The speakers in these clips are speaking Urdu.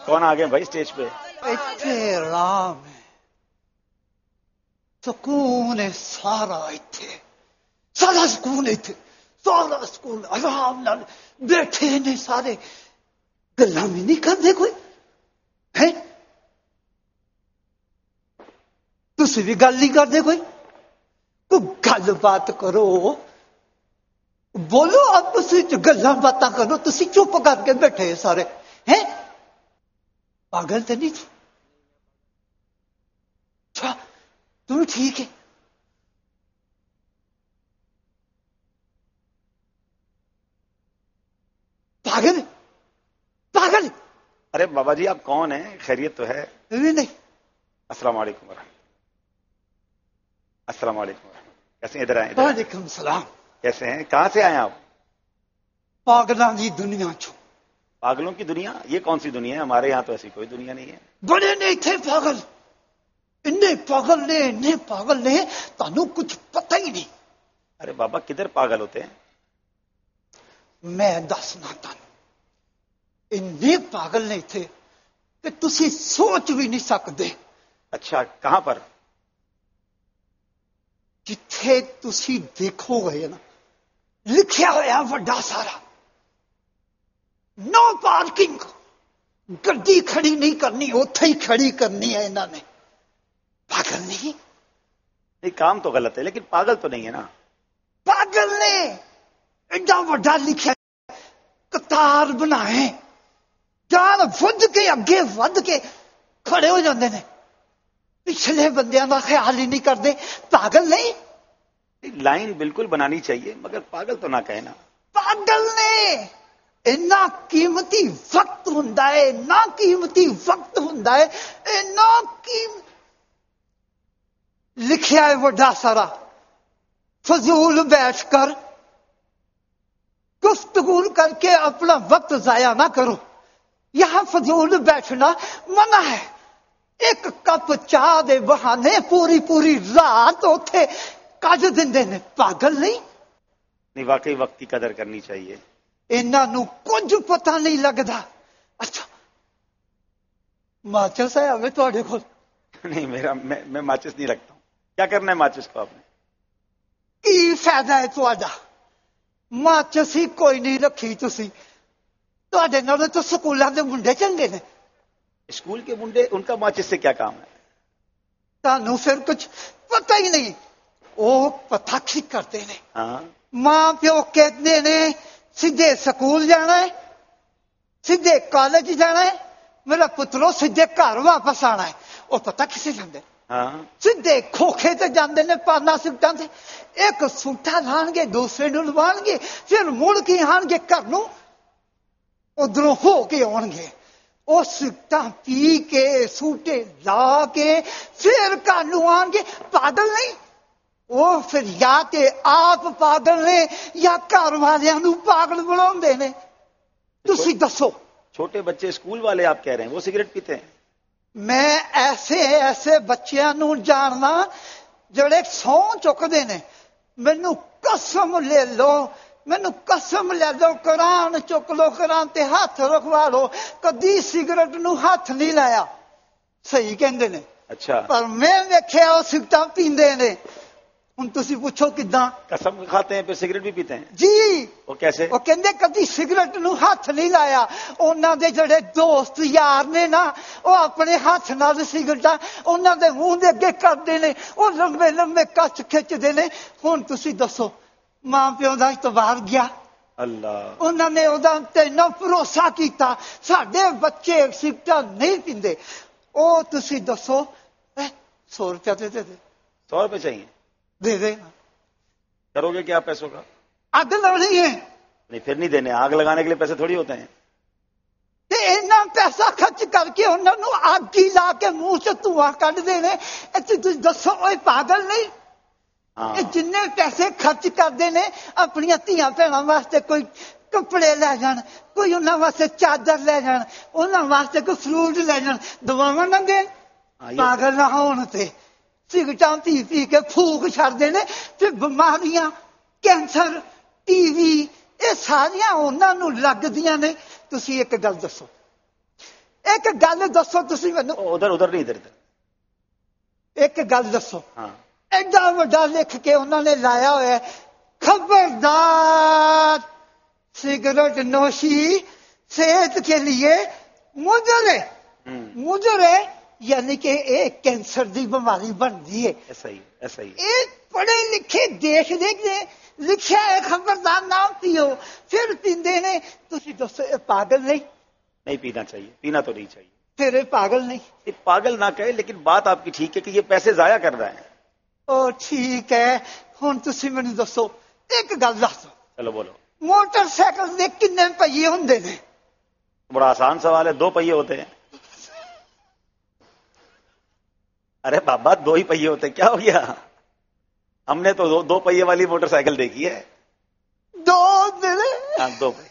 کون آ گئے بھائی اسٹیج پہ؟ اتنے آرام ہے، سکون ہے، سارا اتنے، سارا سکون اتنے، سارا سکون آرام نال بیٹھے نے سارے، گلا بھی نہیں کرتے کوئی ہے، تسی بھی گل نہیں کرتے کوئی گل بات کرو، بولو آپس گلا باتاں کرو، تسی چپ کر کے بیٹھے سارے ہیں، پاگل تو نہیں اچھا تم ٹھیک ہے، پاگل پاگل ارے بابا جی آپ کون ہیں؟ خیریت تو ہے؟ نہیں، السلام علیکم ورحمۃ، السلام علیکم ورحمۃ، کیسے ہیں؟ ادھر آئیں، ادھر آئیں۔ وعلیکم السلام، کیسے ہیں؟ کہاں سے آئے آپ؟ پاگلاں دی دنیا چوں، پاگلوں کی دنیا؟ یہ کون سی دنیا ہے؟ ہمارے یہاں تو ایسی کوئی دنیا نہیں ہے۔ بڑے نے اتنے پاگل، انے پاگل نے تانوں کچھ پتہ ہی نہیں، ارے بابا کدھر پاگل ہوتے ہیں؟ میں دسنا تانوں انے پاگل نے تھے کہ تسی سوچ بھی نہیں سکتے، اچھا کہاں پر؟ جتھے تسی دیکھو گے نا لکھیا ہوا بڑا سارا نو پارکنگ، گڈی کھڑی نہیں کرنی، اوتھے ہی کھڑی کرنی ہے انہوں نے، پاگل نہیں، نہیں کام تو غلط ہے لیکن پاگل تو نہیں ہے نا۔ پاگل نے ایڈا بڑا لکھا قطار بنائے، جان بجھ کے اگے ود کے کھڑے ہو جاندے نے، پچھلے بندیاں دا خیال ہی نہیں کرتے، پاگل نہیں، لائن بالکل بنانی چاہیے مگر پاگل تو نہ کہے نا۔ پاگل نے اینا قیمتی وقت ہوندا ہے، نا قیمتی وقت ہوندا ہے، اینا لکھیا ہے بڑا سارا، فضول بیٹھ کر گفتگو کر کے اپنا وقت ضائع نہ کرو، یہاں فضول بیٹھنا منع ہے، ایک کپ چاہ دے بہانے پوری پوری رات اوتھے کج دیندے نے، پاگل نہیں، نہیں واقعی وقت کی قدر کرنی چاہیے۔ انہاں نو کچھ پتہ نہیں لگتا۔ اچھا ماچس ہے ہمیں تھوڑے کول؟ نہیں میں ماچس نہیں رکھتا ہوں۔ کیا کرنا ہے ماچس کو آپ نے؟ کی فائدہ ہے تھوڑا؟ ماچس ہی کوئی نہیں رکھی تسی، تھوڑے نال تو سکولاں دے منڈے چنگے نے، اسکول کے منڈے ان کا ماچس سے کیا کام ہے؟ تانوں پھر کچھ پتہ ہی نہیں، وہ پتہ کی کرتے نے، ہاں ماں پیو کہتے نے سیدھے سکول جانا ہے، سیدھے کالج جانا ہے، میرا پترو سیدھے گھر واپس آنا ہے، وہ پتہ کسے جاندے، ہاں سیدھے کھوکھے تے جاندے نے پانا سکٹاں تے، ایک سوٹا لان گے دوسرے نو لوان گے، پھر مڑ کے آن گے گھر نو، ادھروں ہو کے آن گے، وہ سکٹاں پی کے سوٹے لا کے پھر گھر نو آن گے، پاگل نہیں، وہ پھر یا تے آپ پاگل نے یا گھر والیاں نو پاگل بناوندے نے، تسی دسو۔ چھوٹے بچے اسکول والے آپ کہہ رہے ہیں وہ سگریٹ پیتے ہیں؟ میں ایسے بچیاں نو جاننا جڑے سو چکتے نے، مینو قسم لے لو، مینو قسم لے لو، قرآن چک لو، قرآن تے ہاتھ رکھوا لو، کدی سگریٹ نو ہاتھ نہیں لایا، صحیح کہندے نے، اچھا پر میں ویکھیا وہ سگریٹاں پیندے نے، ہن تسی پوچھو کداں؟ قسم کھاتے ہیں پھر سگریٹ بھی پیتے ہیں؟ جی وہ کیسے؟ وہ کہندے کدی سگریٹ نو ہاتھ نہیں لایا، انہاں دے جڑے دوست یار نے نا وہ اپنے ہاتھ نال سگریٹاں انہاں دے منہ دے اگے کردے نے، وہ لمبے لمبے کچ کھچدے نے، ہن تسی دسو ماں پیو دا اعتبار گیا؟ اللہ انہوں نے اتنا بھروسہ کیتا ساڈے بچے سگریٹاں نہیں پیندے، او تسی دسو 100 روپیہ دے دے 100 روپے چاہیے؟ دے دے، کرو گے کیا پیسوں کا؟ اگ لڑنی ہے، نہیں پھر نہیں دینے، آگ لگانے کے لیے پیسے تھوڑی ہوتے ہیں۔ تے اینا پیسہ خرچ کر کے انہوں نے اگ ہی لا کے منہ چ دھواں کڈ دینے، تسی دسو اوے پاگل نہیں؟ ہاں جن پیسے خرچ کرتے ہیں اپنی دھیاں بھینوں واسطے، کوئی کپڑے لے جان، کوئی انہوں واسطے چادر لے جان، انہوں واسطے کوئی فروٹ لے جان، دواواں نہ دین، پاگل نہ ہون تے سگریٹاں پی پی کے پھوک چھڑدے نے، پھر بیماریاں کینسر ٹی وی یہ ساریاں انہوں لگدیاں نے۔ تسی ایک گل دسو، ایک گل دسو تسی مینوں ادھر ادھر نہیں، ادھر ادھر. ایک گل دسو ہاں ایڈا وڈا لکھ کے انہوں نے لایا ہوا ہے خبردار سگریٹ نوشی صحت کے لیے مضر ہے. مضر ہے یعنی کہ ایک کینسر دی بیماری بن گئی ہے. ایسا ہی ایسا ہی. ایک پڑھے لکھے دیکھ کے لکھا ہے خبردار نام پیو پھر پیندے نے. تسی دسو اے پاگل نہیں پینا چاہیے، پینا تو نہیں چاہیے. پھر اے پاگل نہیں. یہ پاگل نہ کہے، لیکن بات آپ کی ٹھیک ہے کہ یہ پیسے ضائع کر رہا ہے. او ٹھیک ہے ہن تسی مینوں دسو ایک گل دسو چلو بولو. موٹر سائیکل دے کنے پہیے ہوندے نے؟ بڑا آسان سوال ہے، 2 پہیے ہوتے ہیں. ارے بابا 2 ہی پہیے ہوتے ہیں، کیا ہو گیا؟ ہم نے تو 2 پہیے والی موٹر سائیکل دیکھی ہے. 2 دن ہاں 2 پہیے.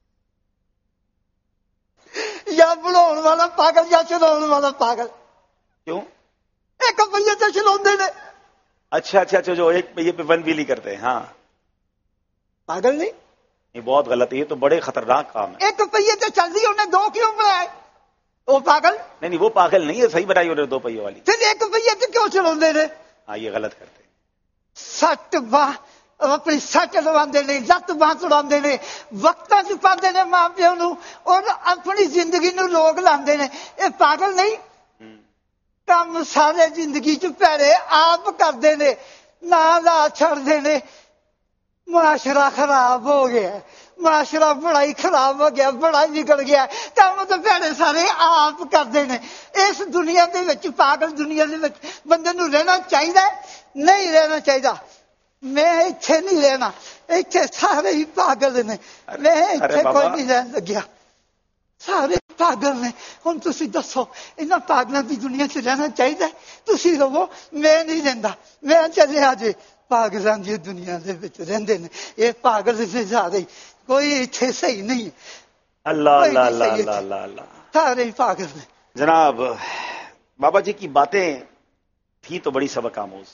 یا بلاؤن والا پاگل یا چلاؤن والا پاگل. کیوں؟ ایک پہیے تے چلاوندے نے. اچھا اچھا اچھا، جو ایک پہیے پہ 1 ویلی کرتے ہیں. ہاں پاگل نہیں. یہ بہت غلط ہے، یہ تو بڑے خطرناک کام ہے. ایک پہیے تے چل رہی انہیں 2 کیوں بنائے؟ وہ پاگل نہیں وہ پاگل نہیں ہے، صحیح بنائی انہوں نے 2 پہیے والی. پھر ایک پہیے تے کیوں چلاوندے نے؟ ہاں یہ غلط کرتے ہیں. سٹ باہ اپنی سٹ لواندے نے، لت باہ توڑاندے نے، وقتاں چ پاندے نے ماں پیو نو اور اپنی زندگی نو لوگ لاندے نے. اے پاگل نہیں. کام سارے زندگی چ پیڑے آپ کردے نے، نہ لا چھڑدے نے. معاشرہ خراب ہو گیا، معاشرہ بڑا ہی خراب ہو گیا، بڑا ہی بگڑ گیا. کام تو پیڑے سارے آپ کردے نے. اس دنیا دے وچ پاگل دنیا دے وچ بندے نو رہنا چاہیے نہیں رہنا چاہیے؟ میں اتنے نہیں رہنا، اتنے سارے ہی پاگل نے. میں اتنے کوئی نہیں رہن لگیا، سارے پاگل نے. ہوں تھی دسو انہاں پاگلوں کی دنیا چ رہنا چاہیے؟ تھی رہو، میں نہیں رہتا. میں چلے جی پاگلوں کی دنیا رہتے ہیں. یہ پاگل سے سارے کوئی اتنے صحیح نہیں. اللہ اللہ اللہ اللہ اللہ اللہ. سارے ہی پاگل نے. جناب بابا جی کی باتیں تھی تو بڑی سبق آموز.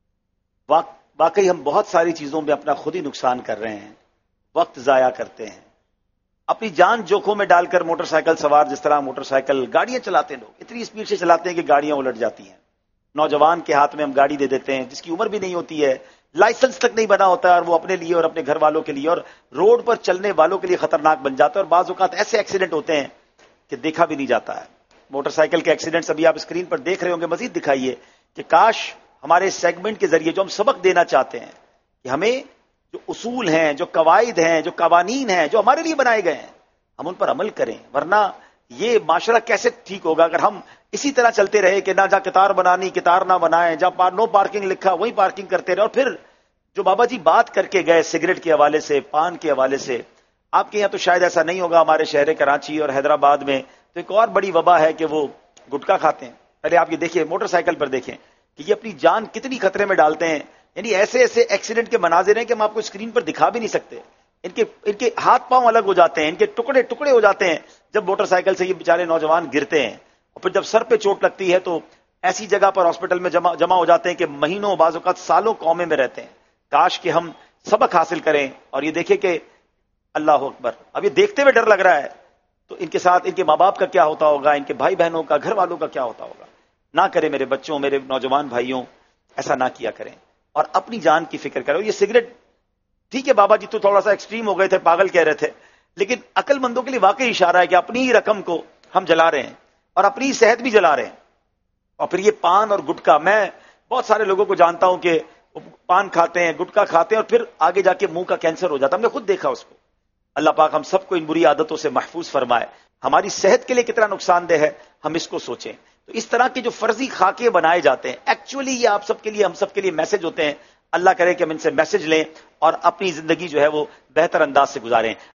واقعی ہم بہت ساری چیزوں میں اپنا خود ہی نقصان کر رہے ہیں، وقت ضائع کرتے ہیں، اپنی جان جوکھوں میں ڈال کر موٹر سائیکل سوار جس طرح موٹر سائیکل گاڑیاں چلاتے ہیں، لوگ اتنی اسپیڈ سے چلاتے ہیں کہ گاڑیاں الٹ جاتی ہیں. نوجوان کے ہاتھ میں ہم گاڑی دے دیتے ہیں جس کی عمر بھی نہیں ہوتی ہے، لائسنس تک نہیں بنا ہوتا ہے، اور وہ اپنے لیے اور اپنے گھر والوں کے لیے اور روڈ پر چلنے والوں کے لیے خطرناک بن جاتا ہے. اور بعض اوقات ایسے ایکسیڈنٹ ہوتے ہیں کہ دیکھا بھی نہیں جاتا ہے. موٹر سائیکل کے ایکسیڈنٹس ابھی آپ اسکرین پر دیکھ رہے ہوں گے، مزید دکھائیے کہ کاش ہمارے سیگمنٹ کے ذریعے جو ہم سبق دینا چاہتے ہیں کہ ہمیں جو اصول ہیں، جو قواعد ہیں، جو قوانین ہیں جو ہمارے لیے بنائے گئے ہیں، ہم ان پر عمل کریں. ورنہ یہ معاشرہ کیسے ٹھیک ہوگا اگر ہم اسی طرح چلتے رہے کہ نہ جا کتار بنانی کتار نہ بنائیں، جہاں نو پارکنگ لکھا وہیں پارکنگ کرتے رہے. اور پھر جو بابا جی بات کر کے گئے سگریٹ کے حوالے سے، پان کے حوالے سے، آپ کے یہاں تو شاید ایسا نہیں ہوگا، ہمارے شہر کراچی اور حیدرآباد میں تو ایک اور بڑی وبا ہے کہ وہ گٹکا کھاتے ہیں. پہلے آپ یہ دیکھیں موٹر سائیکل پر دیکھیں کہ یہ اپنی جان کتنی خطرے میں ڈالتے ہیں. یعنی ایسے ایسے ایکسیڈنٹ کے مناظر ہیں کہ ہم آپ کو اسکرین پر دکھا بھی نہیں سکتے. ان کے ہاتھ پاؤں الگ ہو جاتے ہیں، ان کے ٹکڑے ٹکڑے ہو جاتے ہیں جب موٹر سائیکل سے یہ بیچارے نوجوان گرتے ہیں. اور پھر جب سر پہ چوٹ لگتی ہے تو ایسی جگہ پر ہاسپٹل میں جمع ہو جاتے ہیں کہ مہینوں بعض اوقات سالوں قومے میں رہتے ہیں. کاش کہ ہم سبق حاصل کریں اور یہ دیکھیں کہ اللہ اکبر، اب یہ دیکھتے ہوئے ڈر لگ رہا ہے تو ان کے ساتھ ان کے ماں باپ کا کیا ہوتا ہوگا، ان کے بھائی بہنوں کا، گھر والوں کا کیا ہوتا ہوگا. نہ کریں میرے بچوں، میرے نوجوان بھائیوں، ایسا نہ کیا کریں اور اپنی جان کی فکر کرو. یہ سگریٹ ٹھیک ہے بابا جی تو تھوڑا سا ایکسٹریم ہو گئے تھے، پاگل کہہ رہے تھے، لیکن عقل مندوں کے لیے واقعی اشارہ ہے کہ اپنی ہی رقم کو ہم جلا رہے ہیں اور اپنی صحت بھی جلا رہے ہیں. اور پھر یہ پان اور گٹکا، میں بہت سارے لوگوں کو جانتا ہوں کہ پان کھاتے ہیں، گٹکا کھاتے ہیں اور پھر آگے جا کے منہ کا کینسر ہو جاتا. ہم نے خود دیکھا اس کو. اللہ پاک ہم سب کو ان بری عادتوں سے محفوظ فرمائے. ہماری صحت کے لیے کتنا نقصان دہ ہے ہم اس کو سوچیں. تو اس طرح کے جو فرضی خاکے بنائے جاتے ہیں، ایکچولی یہ آپ سب کے لیے، ہم سب کے لیے میسج ہوتے ہیں. اللہ کرے کہ ہم ان سے میسج لیں اور اپنی زندگی جو ہے وہ بہتر انداز سے گزاریں.